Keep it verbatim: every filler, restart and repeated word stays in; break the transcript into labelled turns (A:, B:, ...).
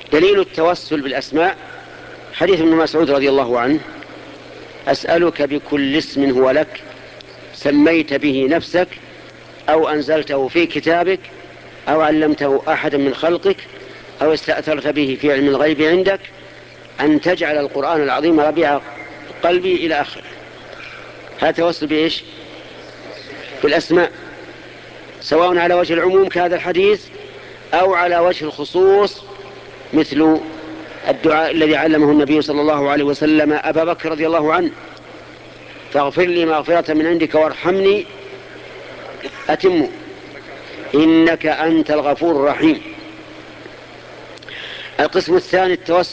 A: دليل التوسل بالأسماء حديث ابن مسعود رضي الله عنه: أسألك بكل اسم هو لك سميت به نفسك أو أنزلته في كتابك أو علمته أحدا من خلقك أو استأثرت به في علم الغيب عندك أن تجعل القرآن العظيم ربيع قلبي إلى آخره. هذا توسل بإيش؟ بالأسماء، سواء على وجه العموم كهذا الحديث أو على وجه الخصوص مثل الدعاء الذي علمه النبي صلى الله عليه وسلم أبا بكر رضي الله عنه: فاغفر لي مغفرة من عندك وارحمني أتم إنك أنت الغفور الرحيم. القسم الثاني التوسل